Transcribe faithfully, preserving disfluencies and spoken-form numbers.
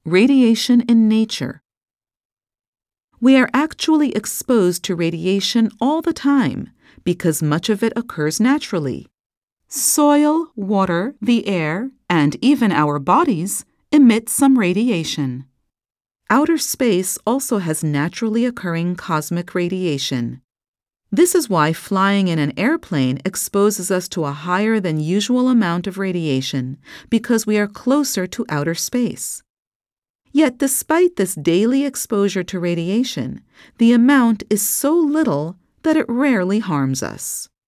Radiation in nature. We are actually exposed to radiation all the time because much of it occurs naturally. Soil, water, the air, and even our bodies emit some radiation. Outer space also has naturally occurring cosmic radiation. This is why flying in an airplane exposes us to a higher than usual amount of radiation because we are closer to outer space. Yet despite this daily exposure to radiation, the amount is so little that it rarely harms us.